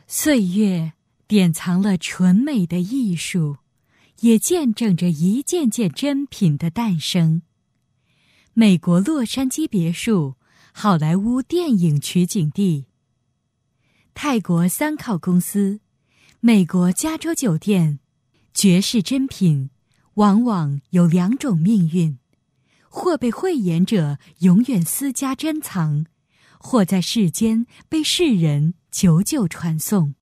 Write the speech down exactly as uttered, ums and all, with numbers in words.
岁月典藏了纯美的艺术，也见证着一件件珍品的诞生。美国洛杉矶别墅，好莱坞电影取景地；泰国三靠公司，美国加州酒店。绝世珍品往往有两种命运，或被慧眼者永远私家珍藏，或在世间被世人久久传颂。